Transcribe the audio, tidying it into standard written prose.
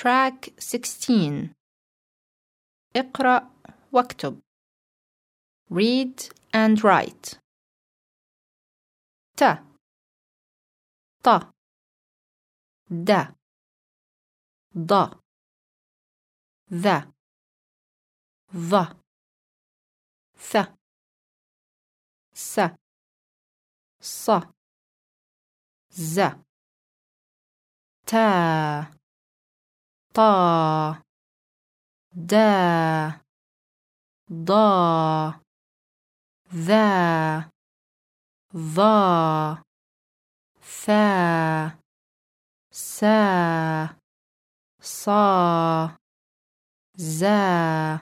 Track 16. اقرأ واكتب. Read and write. ت ط د ض ذ ظ ث س ص ز تا طا دا ضا ذا ظا ثا سا صا زا